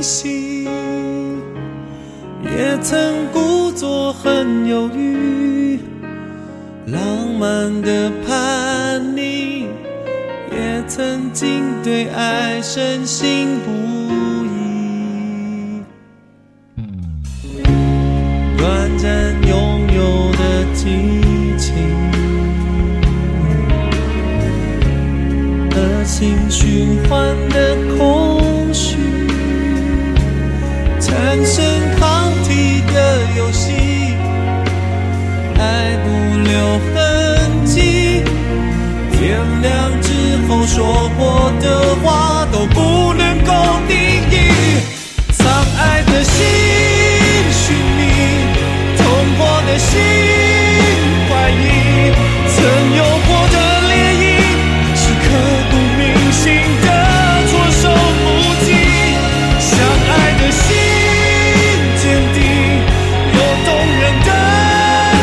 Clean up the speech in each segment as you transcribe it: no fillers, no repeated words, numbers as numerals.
心，也曾故作很犹豫，浪漫的叛逆，也曾经对爱深信不疑。短暂拥有的激情，恶性循环的空虚，产生抗体的游戏，爱不留痕迹。天亮之后说过的话都不能够定义，藏爱的心寻觅，痛过的心怀疑，曾有过的涟漪是刻骨铭心的措手不及，相爱的心坚定，有动人的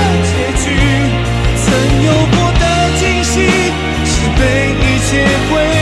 结局，曾有过的惊喜是被一切毁